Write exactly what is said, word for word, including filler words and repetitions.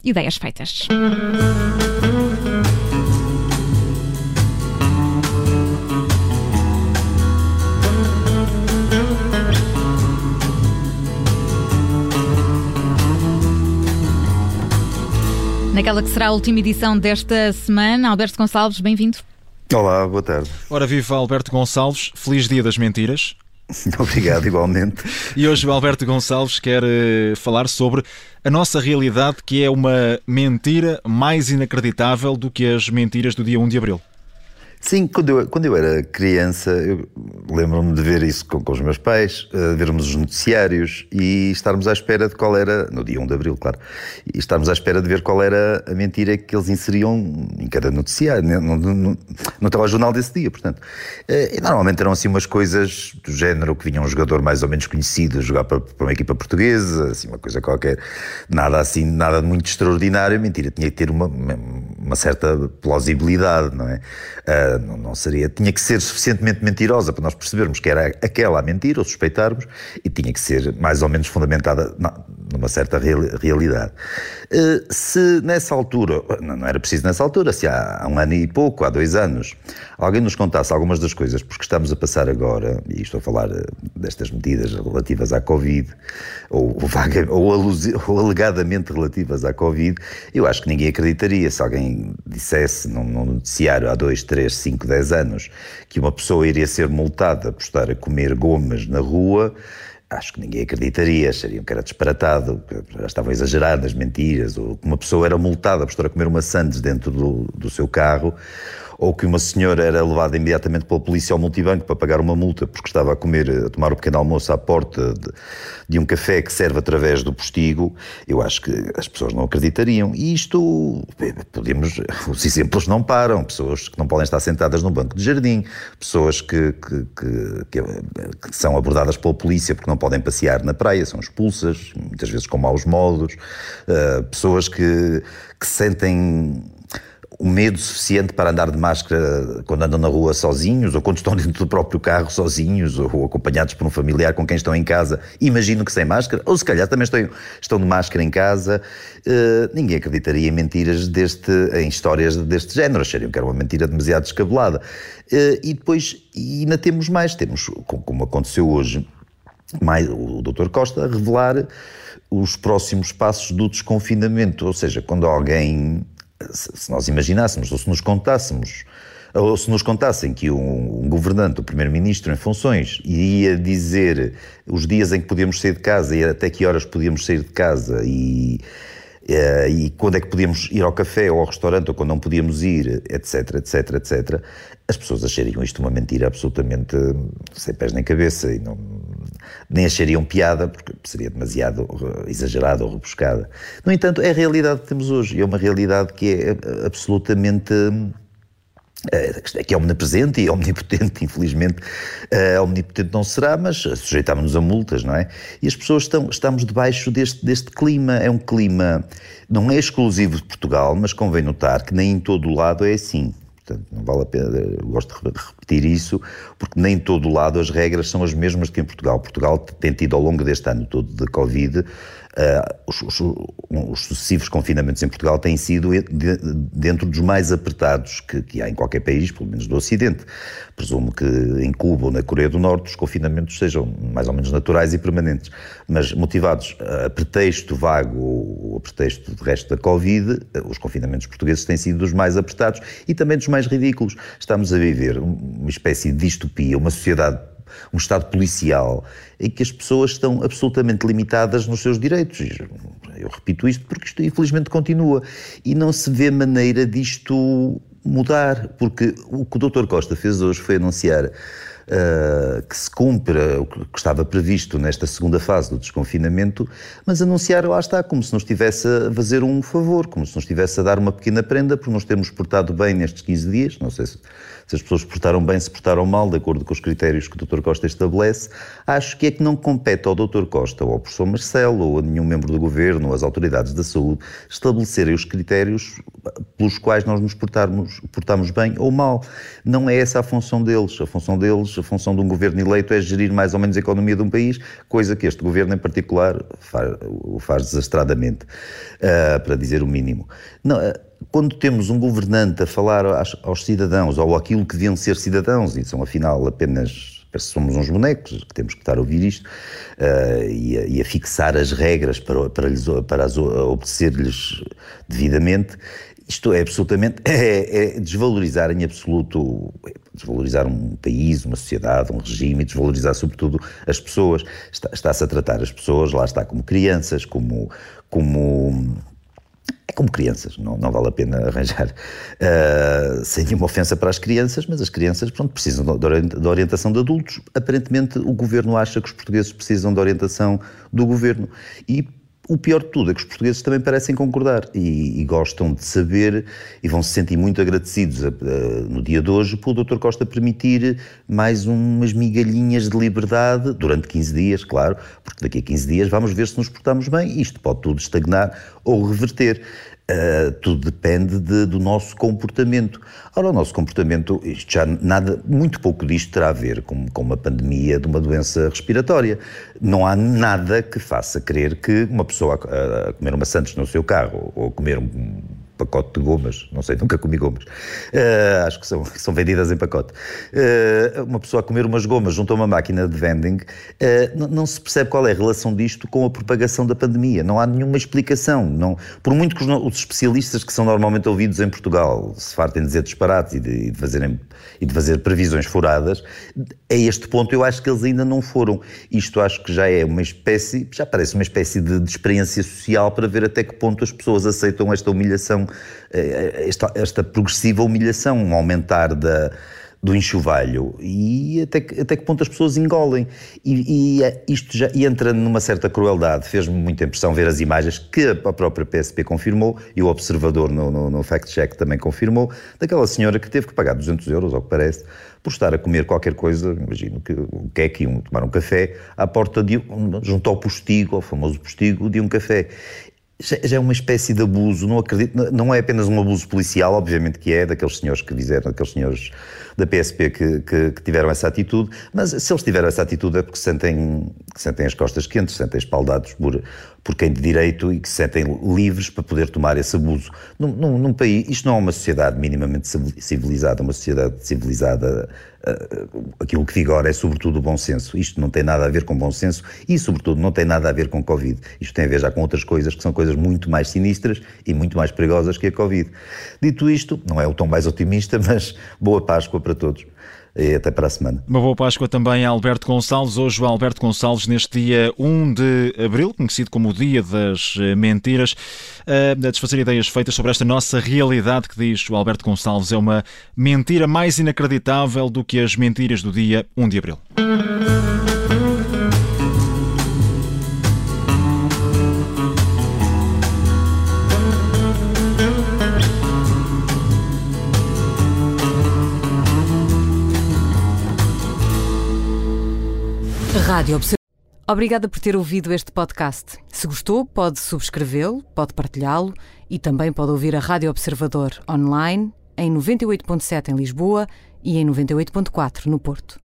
Ideias Feitas. Naquela que será a última edição desta semana, Alberto Gonçalves, bem-vindo. Olá, boa tarde. Ora, viva Alberto Gonçalves, feliz dia das mentiras. Obrigado, igualmente. E hoje o Alberto Gonçalves quer uh, falar sobre a nossa realidade, que é uma mentira mais inacreditável do que as mentiras do dia um de abril. Sim, quando eu, quando eu era criança, eu lembro-me de ver isso com, com os meus pais, uh, vermos os noticiários e estarmos à espera de qual era, no dia um de abril, claro, e estarmos à espera de ver qual era a mentira que eles inseriam em cada noticiário, no, no, no, no telejornal desse dia, portanto. Uh, e normalmente eram assim umas coisas do género que vinha um jogador mais ou menos conhecido a jogar para, para uma equipa portuguesa, assim, uma coisa qualquer, nada assim, nada de muito extraordinário. A mentira tinha que ter uma, uma certa plausibilidade, não é? Uh, Não, não seria, tinha que ser suficientemente mentirosa para nós percebermos que era aquela a mentira, ou suspeitarmos, e tinha que ser mais ou menos fundamentada não, numa certa real, realidade. Uh, se nessa altura, não, não era preciso nessa altura, se há, há um ano e pouco, há dois anos, alguém nos contasse algumas das coisas porque estamos a passar agora, e estou a falar destas medidas relativas à Covid, ou, ou, vaga, ou, alusi, ou alegadamente relativas à Covid, eu acho que ninguém acreditaria se alguém dissesse num, num noticiário há dois, três, cinco, dez anos que uma pessoa iria ser multada por estar a comer gomas na rua. Acho que ninguém acreditaria, achariam que era disparatado, que já estavam a exagerar nas mentiras, ou que uma pessoa era multada por estar a comer uma sandes dentro do, do seu carro, ou que uma senhora era levada imediatamente pela polícia ao multibanco para pagar uma multa porque estava a comer, a tomar um pequeno almoço à porta de, de um café que serve através do postigo. Eu acho que as pessoas não acreditariam. E isto, podemos, os exemplos não param. Pessoas que não podem estar sentadas num banco de jardim, pessoas que, que, que, que, que são abordadas pela polícia porque não podem passear na praia, são expulsas, muitas vezes com maus modos, uh, pessoas que, que sentem o medo suficiente para andar de máscara quando andam na rua sozinhos, ou quando estão dentro do próprio carro sozinhos, ou acompanhados por um familiar com quem estão em casa, imagino que sem máscara, ou se calhar também estão, estão de máscara em casa. Uh, ninguém acreditaria em mentiras deste, em histórias deste género, achariam que era uma mentira demasiado descabelada. Uh, e depois, e ainda temos mais, temos, como aconteceu hoje, mais, o doutor Costa a revelar os próximos passos do desconfinamento, ou seja, quando alguém... Se nós imaginássemos, ou se nos contássemos, ou se nos contassem que um, um governante, o primeiro-ministro em funções, iria dizer os dias em que podíamos sair de casa e até que horas podíamos sair de casa e, e, e quando é que podíamos ir ao café ou ao restaurante ou quando não podíamos ir, etc, etc, etcétera, as pessoas achariam isto uma mentira absolutamente sem pés nem cabeça e não, nem achariam piada, porque seria demasiado exagerada ou rebuscada. No entanto, é a realidade que temos hoje, e é uma realidade que é absolutamente... que é omnipresente e omnipotente, infelizmente. Uh, omnipotente não será, mas sujeitámos-nos a multas, não é? E as pessoas estão, estamos debaixo deste, deste clima. É um clima, não é exclusivo de Portugal, mas convém notar que nem em todo o lado é assim. Portanto, não vale a pena, eu gosto de repetir isso, porque nem em todo o lado as regras são as mesmas que em Portugal. Portugal tem tido ao longo deste ano todo de Covid, Uh, os, os, os sucessivos confinamentos em Portugal têm sido de, dentro dos mais apertados que, que há em qualquer país, pelo menos do Ocidente. Presumo que em Cuba ou na Coreia do Norte os confinamentos sejam mais ou menos naturais e permanentes, mas motivados a pretexto vago ou a pretexto de resto da Covid, os confinamentos portugueses têm sido dos mais apertados e também dos mais ridículos. Estamos a viver uma espécie de distopia, uma sociedade, um Estado policial em que as pessoas estão absolutamente limitadas nos seus direitos. Eu repito isto porque isto infelizmente continua e não se vê maneira disto mudar, porque o que o doutor Costa fez hoje foi anunciar uh, que se cumpra o que estava previsto nesta segunda fase do desconfinamento, mas anunciar, lá está, como se nos estivesse a fazer um favor, como se nos estivesse a dar uma pequena prenda por nos termos portado bem nestes quinze dias. Não sei se, se as pessoas se portaram bem, se portaram mal, de acordo com os critérios que o doutor Costa estabelece. Acho que é que não compete ao doutor Costa, ou ao professor Marcelo, ou a nenhum membro do governo, ou às autoridades da saúde, estabelecerem os critérios pelos quais nós nos portarmos, portamos bem ou mal. Não é essa a função deles. A função deles, a função de um governo eleito é gerir mais ou menos a economia de um país, coisa que este governo em particular faz, o faz desastradamente, uh, para dizer o mínimo. Não, uh, quando temos um governante a falar aos, aos cidadãos, ou aquilo que deviam ser cidadãos, e são afinal apenas... somos uns bonecos, que temos que estar a ouvir isto, uh, e, a, e a fixar as regras para, para, lhes, para as, obedecer-lhes devidamente. Isto é absolutamente, é, é desvalorizar em absoluto, é desvalorizar um país, uma sociedade, um regime, e desvalorizar sobretudo as pessoas. Está, está-se a tratar as pessoas, lá está, como crianças, como... como É como crianças, não, não vale a pena arranjar, uh, sem nenhuma ofensa para as crianças, mas as crianças, pronto, precisam de orientação de adultos. Aparentemente o governo acha que os portugueses precisam de orientação do governo. E o pior de tudo é que os portugueses também parecem concordar e, e gostam de saber e vão se sentir muito agradecidos uh, no dia de hoje por o doutor Costa permitir mais umas migalhinhas de liberdade durante quinze dias, claro, porque daqui a quinze dias vamos ver se nos portamos bem. Isto pode tudo estagnar ou reverter. Uh, tudo depende de, do nosso comportamento. Ora, o nosso comportamento, isto já nada, muito pouco disto terá a ver com, com uma pandemia de uma doença respiratória. Não há nada que faça crer que uma pessoa a, a comer uma Santos no seu carro ou a comer um pacote de gomas, não sei, nunca comi gomas, uh, acho que são, são vendidas em pacote, uh, uma pessoa a comer umas gomas junto a uma máquina de vending, uh, não, não se percebe qual é a relação disto com a propagação da pandemia, não há nenhuma explicação, não, por muito que os, os especialistas que são normalmente ouvidos em Portugal se fartem de dizer disparates e de, e, de fazerem, e de fazer previsões furadas, a este ponto eu acho que eles ainda não foram. Isto acho que já é uma espécie, já parece uma espécie de, de experiência social para ver até que ponto as pessoas aceitam esta humilhação, esta, esta progressiva humilhação, um aumentar da, do enxovalho, e até que, até que ponto as pessoas engolem. E, e isto já e entra numa certa crueldade. Fez-me muita impressão ver as imagens que a própria P S P confirmou, e o Observador no, no, no fact-check também confirmou, daquela senhora que teve que pagar duzentos euros, ao que parece, por estar a comer qualquer coisa, imagino que o que é que iam tomar um café, à porta de um, junto ao postigo, ao famoso postigo de um café. Já é uma espécie de abuso, não acredito, não é apenas um abuso policial, obviamente que é, daqueles senhores que fizeram, daqueles senhores da P S P que, que, que tiveram essa atitude, mas se eles tiveram essa atitude é porque sentem, sentem as costas quentes, sentem espaldados por, por quem de direito e que se sentem livres para poder tomar esse abuso. Num, num, num país, isto não é uma sociedade minimamente civilizada, uma sociedade civilizada, uh, aquilo que vigora é sobretudo o bom senso. Isto não tem nada a ver com bom senso e sobretudo não tem nada a ver com Covid. Isto tem a ver já com outras coisas que são coisas muito mais sinistras e muito mais perigosas que a Covid. Dito isto, não é o tom mais otimista, mas boa Páscoa para todos. E até para a semana. Uma boa Páscoa também a Alberto Gonçalves. Hoje o Alberto Gonçalves, neste dia um de abril, conhecido como o Dia das Mentiras, a desfazer ideias feitas sobre esta nossa realidade que, diz o Alberto Gonçalves, é uma mentira mais inacreditável do que as mentiras do dia um de abril. Rádio Observador. Obrigada por ter ouvido este podcast. Se gostou, pode subscrevê-lo, pode partilhá-lo e também pode ouvir a Rádio Observador online em noventa e oito ponto sete em Lisboa e em noventa e oito ponto quatro no Porto.